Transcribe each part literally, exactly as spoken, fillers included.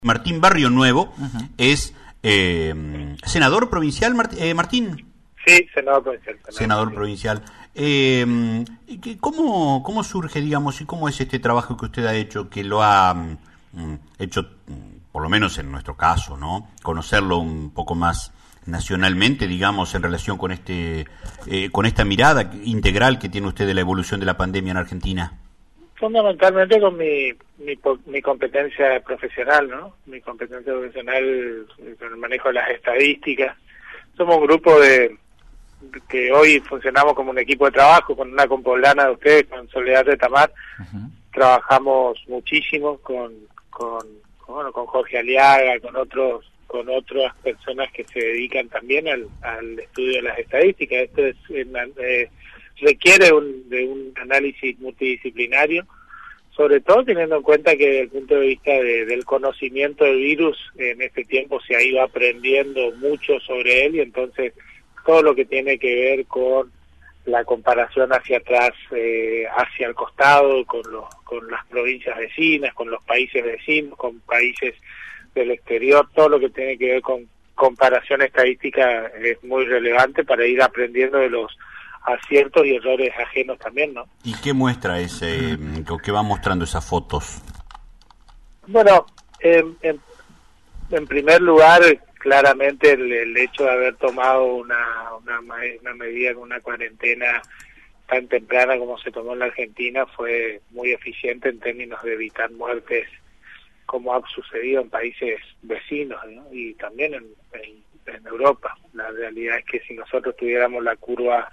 Martín Barrio Nuevo, uh-huh. es eh, senador provincial, Mart- eh, Martín. Sí, senador provincial. Senador, senador sí. provincial. Eh, ¿cómo, ¿Cómo surge, digamos, y cómo es este trabajo que usted ha hecho, que lo ha mm, hecho, por lo menos en nuestro caso, ¿no? Conocerlo un poco más nacionalmente, digamos, en relación con este, eh, con esta mirada integral que tiene usted de la evolución de la pandemia en Argentina? Fundamentalmente con mi, mi mi competencia profesional, ¿no? Mi competencia profesional con el manejo de las estadísticas. Somos un grupo de que hoy funcionamos como un equipo de trabajo con una compoblana de ustedes, con Soledad de Tamar. Uh-huh. Trabajamos muchísimo con, con, con, bueno, con Jorge Aliaga, con otros con otras personas que se dedican también al, al estudio de las estadísticas. Esto es eh, requiere un, de un análisis multidisciplinario, sobre todo teniendo en cuenta que desde el punto de vista de, del conocimiento del virus, en este tiempo se ha ido aprendiendo mucho sobre él, y entonces todo lo que tiene que ver con la comparación hacia atrás, eh, hacia el costado, con, los, con las provincias vecinas, con los países vecinos, con países del exterior, todo lo que tiene que ver con comparación estadística es muy relevante para ir aprendiendo de los aciertos y errores ajenos también, ¿no? ¿Y qué muestra ese, qué va mostrando esas fotos? Bueno, eh, en, en primer lugar, claramente el, el hecho de haber tomado una, una, una medida con una cuarentena tan temprana como se tomó en la Argentina fue muy eficiente en términos de evitar muertes como ha sucedido en países vecinos, ¿no? Y también en, en, en Europa. La realidad es que si nosotros tuviéramos la curva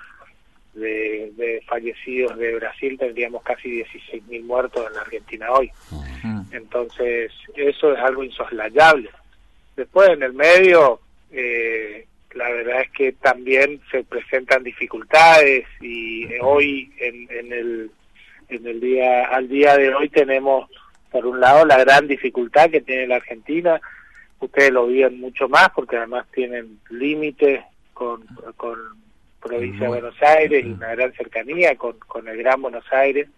De, de fallecidos de Brasil, tendríamos casi dieciséis mil muertos en la Argentina hoy. Uh-huh. Entonces, eso es algo insoslayable. Después, en el medio, eh, la verdad es que también se presentan dificultades, y uh-huh. hoy, en, en el en el día al día de hoy, tenemos, por un lado, la gran dificultad que tiene la Argentina. Ustedes lo viven mucho más, porque además tienen límites con... con provincia de Buenos Aires y una gran cercanía con, con el Gran Buenos Aires,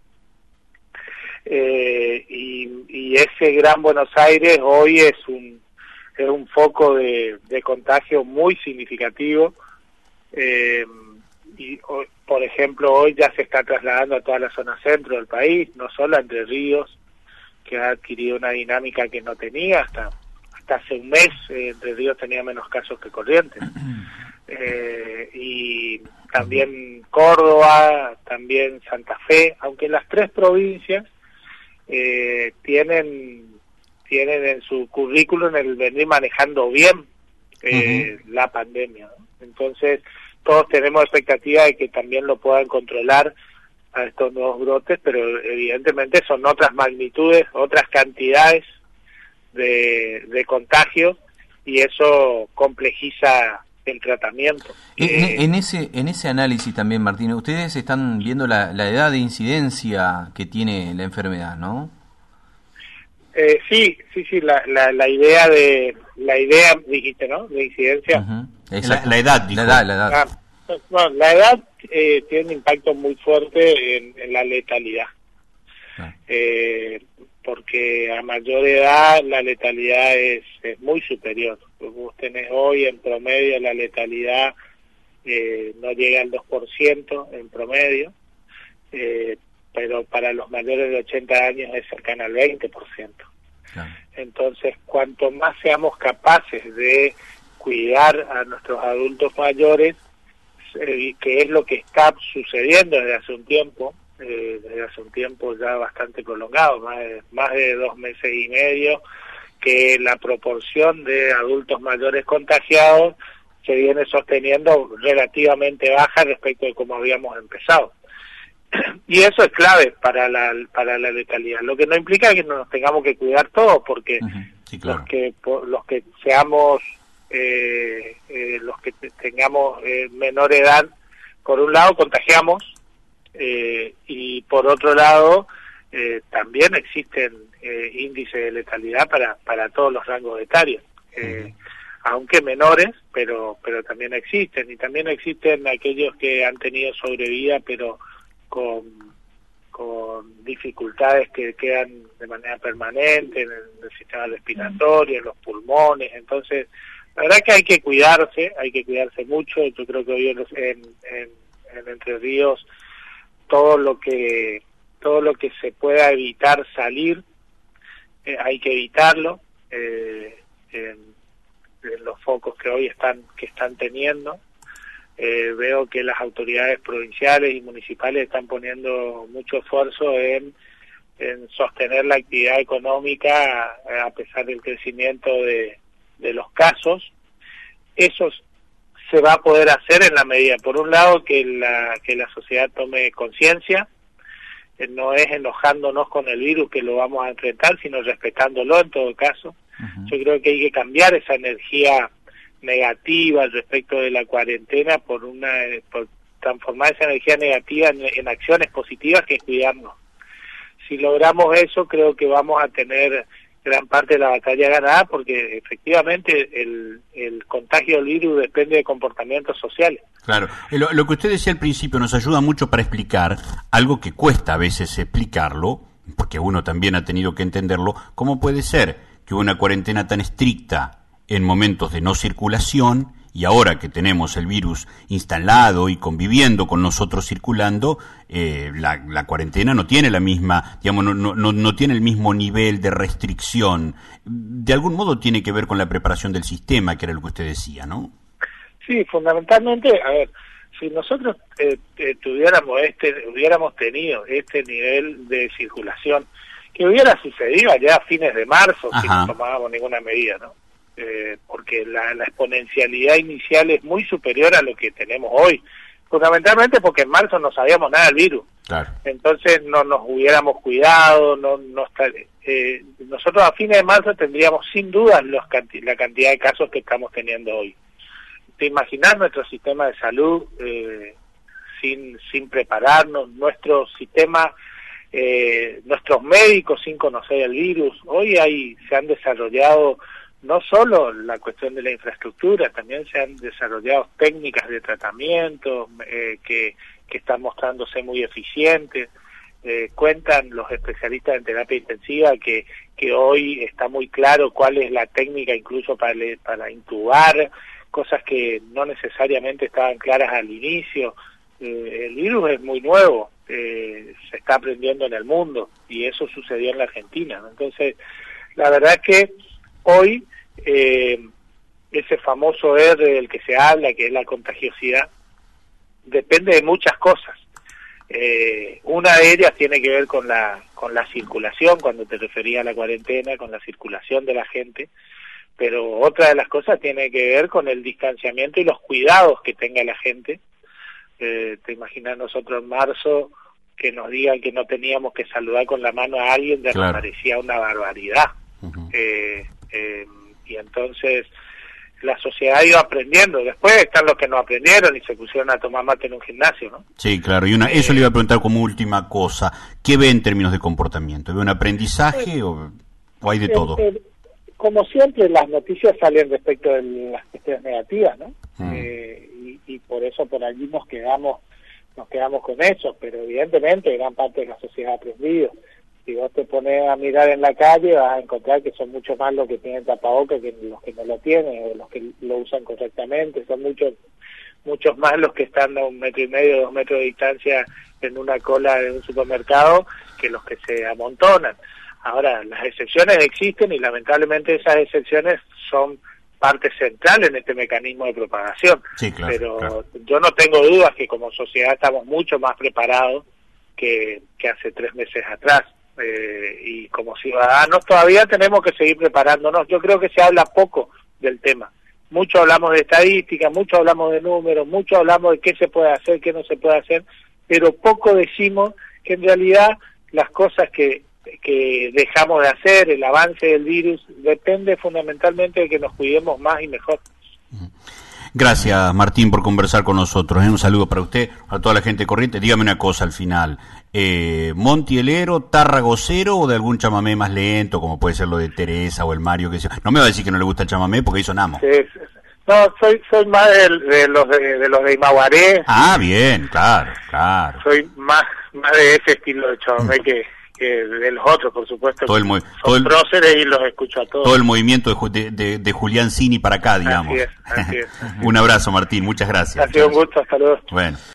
eh, y, y ese Gran Buenos Aires hoy es un es un foco de, de contagio muy significativo, eh, y hoy, por ejemplo, hoy ya se está trasladando a toda la zona centro del país, no solo a Entre Ríos, que ha adquirido una dinámica que no tenía hasta hasta hace un mes. eh, Entre Ríos tenía menos casos que Corrientes. Eh, y también Córdoba, también Santa Fe, aunque las tres provincias eh, tienen tienen en su currículum el venir manejando bien eh, uh-huh. la pandemia, ¿no? Entonces todos tenemos expectativa de que también lo puedan controlar a estos nuevos brotes, pero evidentemente son otras magnitudes, otras cantidades de, de contagios, y eso complejiza el tratamiento. En, eh, en ese en ese análisis también, Martín, ustedes están viendo la, la edad de incidencia que tiene la enfermedad, ¿no? Eh, sí, sí, sí, la, la, la idea de, la idea, dijiste, ¿no? De incidencia. Uh-huh. La, la edad, dijo. La edad, la edad. Ah, bueno, la edad eh, tiene un impacto muy fuerte en, en la letalidad. Ah. Eh, porque a mayor edad la letalidad es, es muy superior. Vos tenés hoy en promedio la letalidad eh, no llega al dos por ciento en promedio, eh, pero para los mayores de ochenta años es cercana al veinte por ciento. Claro. Entonces, cuanto más seamos capaces de cuidar a nuestros adultos mayores, eh, que es lo que está sucediendo desde hace un tiempo, eh, desde hace un tiempo ya bastante prolongado, más de, más de dos meses y medio, que la proporción de adultos mayores contagiados se viene sosteniendo relativamente baja respecto de cómo habíamos empezado. Y eso es clave para la para la letalidad, lo que no implica que nos tengamos que cuidar todos, porque uh-huh. sí, claro. los que por, los que seamos eh, eh, los que tengamos eh, menor edad, por un lado contagiamos, eh, y por otro lado eh, también existen eh, índices de letalidad para para todos los rangos etarios, eh, uh-huh. aunque menores, pero pero también existen, y también existen aquellos que han tenido sobrevida, pero con, con dificultades que quedan de manera permanente en el, en el sistema respiratorio, en los pulmones. Entonces, la verdad que hay que cuidarse, hay que cuidarse mucho. Yo creo que hoy en, en, en Entre Ríos todo lo que todo lo que se pueda evitar salir, eh, hay que evitarlo. Eh, en, en los focos que hoy están que están teniendo, eh, veo que las autoridades provinciales y municipales están poniendo mucho esfuerzo en, en sostener la actividad económica a, a pesar del crecimiento de, de los casos. Eso se va a poder hacer en la medida, por un lado, que la que la sociedad tome conciencia. No es enojándonos con el virus que lo vamos a enfrentar, sino respetándolo en todo caso. Uh-huh. Yo creo que hay que cambiar esa energía negativa respecto de la cuarentena por una por transformar esa energía negativa en, en acciones positivas, que es cuidarnos. Si logramos eso, creo que vamos a tener gran parte de la batalla ganada, porque efectivamente el, el contagio del virus depende de comportamientos sociales. Claro, lo, lo que usted decía al principio nos ayuda mucho para explicar algo que cuesta a veces explicarlo, porque uno también ha tenido que entenderlo. ¿Cómo puede ser que una cuarentena tan estricta en momentos de no circulación, y ahora que tenemos el virus instalado y conviviendo con nosotros circulando, eh, la, la cuarentena no tiene la misma, digamos, no, no, no tiene el mismo nivel de restricción? De algún modo tiene que ver con la preparación del sistema, que era lo que usted decía, ¿no? Sí, fundamentalmente, a ver, si nosotros eh, eh, tuviéramos este, hubiéramos tenido este nivel de circulación, que hubiera sucedido allá a fines de marzo, Ajá. si no tomábamos ninguna medida, ¿no? Eh, porque la, la exponencialidad inicial es muy superior a lo que tenemos hoy, fundamentalmente porque en marzo no sabíamos nada del virus. Claro. Entonces no nos hubiéramos cuidado, no, no está, eh, nosotros a fines de marzo tendríamos sin duda los, la cantidad de casos que estamos teniendo hoy. Te imaginas nuestro sistema de salud eh, sin sin prepararnos, nuestro sistema, eh, nuestros médicos sin conocer el virus. Hoy hay se han desarrollado no solo la cuestión de la infraestructura, también se han desarrollado técnicas de tratamiento eh, que, que están mostrándose muy eficientes. Eh, cuentan los especialistas en terapia intensiva que, que hoy está muy claro cuál es la técnica incluso para, para intubar, cosas que no necesariamente estaban claras al inicio. Eh, el virus es muy nuevo, eh, se está aprendiendo en el mundo, y eso sucedió en la Argentina, ¿no? Entonces, la verdad es que hoy eh, ese famoso R del que se habla, que es la contagiosidad, depende de muchas cosas. Eh, una de ellas tiene que ver con la con la circulación, cuando te refería a la cuarentena, con la circulación de la gente, pero otra de las cosas tiene que ver con el distanciamiento y los cuidados que tenga la gente. Eh, te imaginas nosotros en marzo que nos digan que no teníamos que saludar con la mano a alguien, ya nos parecía una barbaridad. Uh-huh. eh, eh, y entonces la sociedad ha ido aprendiendo. Después están los que no aprendieron y se pusieron a tomar mate en un gimnasio, ¿no? Sí, claro. Y una, eh, eso le iba a preguntar como última cosa. ¿Qué ve en términos de comportamiento? ¿Ve un aprendizaje eh, o, o hay de eh, todo? Eh, como siempre, las noticias salen respecto de las cuestiones negativas, ¿no? Mm. Eh, y, y por eso por allí nos quedamos nos quedamos con eso, pero evidentemente gran parte de la sociedad ha aprendido. Si vos te pones a mirar en la calle, vas a encontrar que son mucho más los que tienen tapabocas que los que no lo tienen, o los que lo usan correctamente. Son muchos muchos más los que están a un metro y medio, dos metros de distancia en una cola de un supermercado, que los que se amontonan. Ahora, las excepciones existen y lamentablemente esas excepciones son parte central en este mecanismo de propagación. Sí, claro, pero claro. Yo no tengo dudas que como sociedad estamos mucho más preparados que, que hace tres meses atrás. Eh, y como ciudadanos todavía tenemos que seguir preparándonos. Yo creo que se habla poco del tema. Mucho hablamos de estadísticas, mucho hablamos de números, mucho hablamos de qué se puede hacer, qué no se puede hacer, pero poco decimos que en realidad las cosas que, que dejamos de hacer, el avance del virus, depende fundamentalmente de que nos cuidemos más y mejor. Gracias, Martín, por conversar con nosotros. ¿eh? Un saludo para usted, a toda la gente corriente. Dígame una cosa al final. Eh, ¿Montielero, Tarragocero o de algún chamamé más lento, como puede ser lo de Teresa o el Mario? Que sea? No me va a decir que no le gusta el chamamé, porque ahí sonamos. Sí, sí, sí. No, soy soy más de, de los de, de los de Imaguaré. Ah, bien, claro, claro. Soy más más de ese estilo de chamamé que, que de los otros, por supuesto. Todo el, son todo el, próceres y los escucho a todos. Todo el movimiento de, de, de Julián Cini para acá, digamos. Así es, así es. Un abrazo, Martín, muchas gracias. Ha sido un gusto, hasta luego. Bueno.